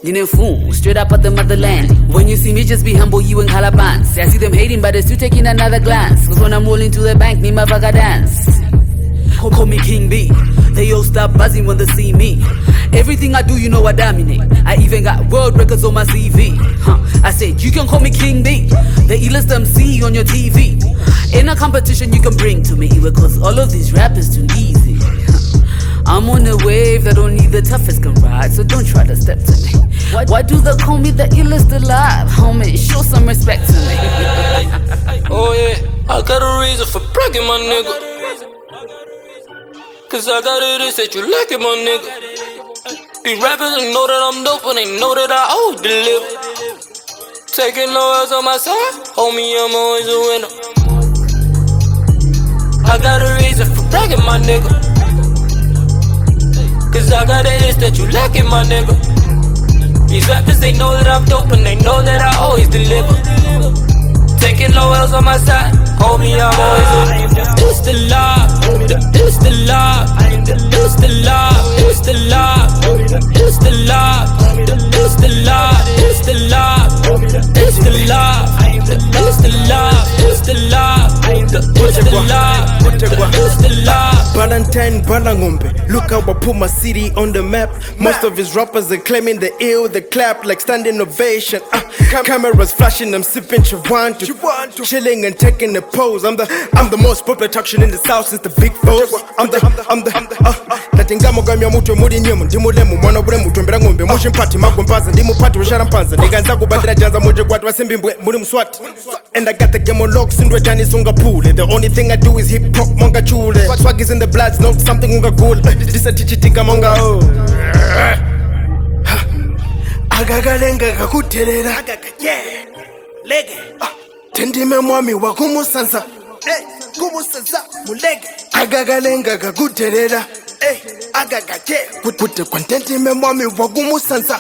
Nine fool, straight up at the motherland. When you see me, just be humble, you in Calabans. I see them hating, but they're still taking another glance. Cause when I'm rolling to the bank, me motherfucker dance. Call me King B. They all stop buzzing when they see me. Everything I do, you know I dominate. I even got world records on my CV. I said, you can call me King B. The illest MC on your TV. In a competition you can bring to me, because all of these rappers too easy. I'm on a wave that only the toughest can ride, so don't try to step to me. Why do they call me the illest alive? Homie, show some respect to me. Oh yeah, I got a reason for bragging, my nigga. Cause I got it, it's that you like it, my nigga. These rappers they know that I'm dope and they know that I always deliver. Taking no else on my side, homie, I'm always a winner. I got a reason for bragging, my nigga. Cause I got it, it's that you like it, my nigga. These rappers, they know that I'm dope and they know that I always deliver. Taking no else on my side, homie, I'm always a winner. It's the law, it's the law, it's the law, it's the law, it's the law, it's the law, it's the law, it's the law, it's the law, it's the law, it's the law. Valentine Balangombe, look how I put my city on the map. Most of his rappers are claiming the ill, the clap like standing ovation. Cameras flashing, I'm sipping Chihuahua, chilling and taking the pose. I'm the most popular attraction in the south since the big foes. I'm the Natingamo gamya mutu muri nyemu, ndimulemu mwana bure mutu mbera ngombe, mushi mpati magompaza, ndimu pati washara mpanza. Niganza kubadira janza moje kwatu wasimbimbwe, muri mswati. And I got the game on lock, sindwe jani sunga pule. The only thing I do is hip hop monga chule. Swag is in the blood, not something unga cool. This a tichitika monga oh. Agagalenga kakutelera. Yeah, lege. Tendime mwami wa kumusanza. Kumusanza mulege. Agagalenga kakutelera. Agagaje. Put contenti me mwami wa kumusanza.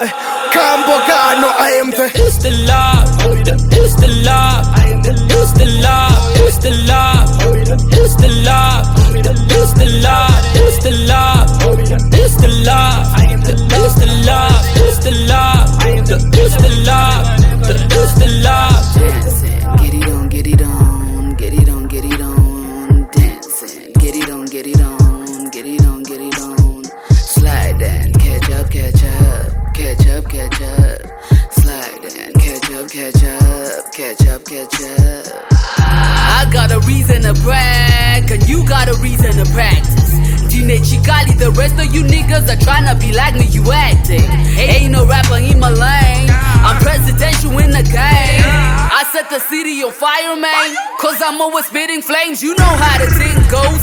Kambo gano I am the. It's the law, it's the law, it's the law, it's the law, it's the law, it's the law, it's the law, it's the law, it's the law, it's the law, it's the law, it's the law. Dancing, get it on, get it on, get it on, get it on. Dancing, get it on, get it on, get it on, get it on. Slide and catch up, catch up, catch up, catch up. Slide and catch up, catch up, catch up, catch up. I got a reason to brag, and you got a reason to practice. Gine Chikali, the rest of you niggas are tryna be like me, you acting. Ain't no rapper in my lane, I'm presidential in the game. I set the city on fire, man, cause I'm always spitting flames. You know how the thing goes.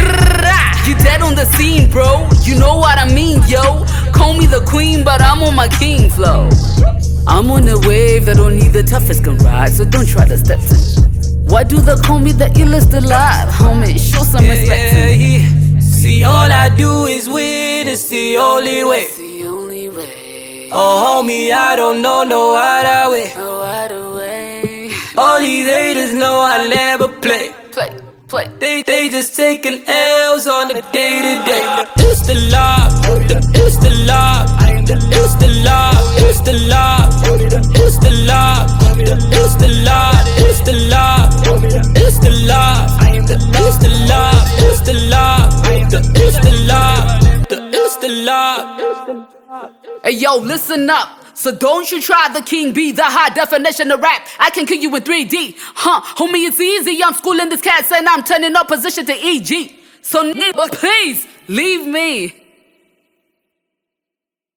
You dead on the scene, bro, you know what I mean, yo. Call me the queen, but I'm on my king flow. I'm on a wave that only the toughest can ride, so don't try to step to me. Why do they call me the illest alive? Homie, show some respect to me. See, all I do is win, it's the only way. It's the only way. Oh, homie, I don't know no other way. No other way. All these haters know I never play. Play. They just taking L's on the day to day. It's the law, it's the law, it's the law, it's the law, it's the law, it's the law, it's the law, it's the law, it's the law, it's the law, it's the law, it's the law. Hey yo, listen up. So don't you try the King B, the high definition of rap. I can kill you in 3D. Homie, it's easy. I'm schooling this cat and I'm turning up position to EG. So nigga, please leave me.